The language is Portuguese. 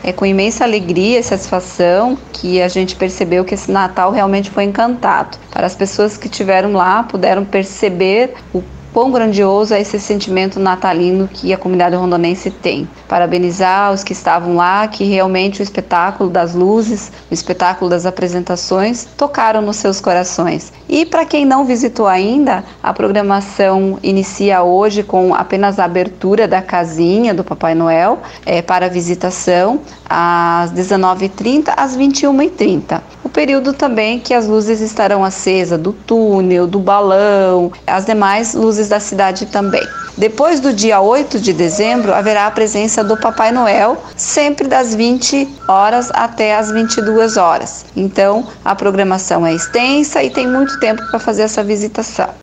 É com imensa alegria e satisfação que a gente percebeu que esse Natal realmente foi encantado. Para as pessoas que estiveram lá, puderam perceber o quão grandioso é esse sentimento natalino que a comunidade rondonense tem. Parabenizar os que estavam lá, que realmente o espetáculo das luzes, o espetáculo das apresentações tocaram nos seus corações. E para quem não visitou ainda, a programação inicia hoje com apenas a abertura da casinha do Papai Noel para visitação às 19h30 às 21h30. O período também que as luzes estarão acesas do túnel, do balão, as demais luzes da cidade também. Depois do dia 8 de dezembro, haverá a presença do Papai Noel, sempre das 20 horas até as 22 horas. Então, a programação é extensa e tem muito tempo para fazer essa visitação.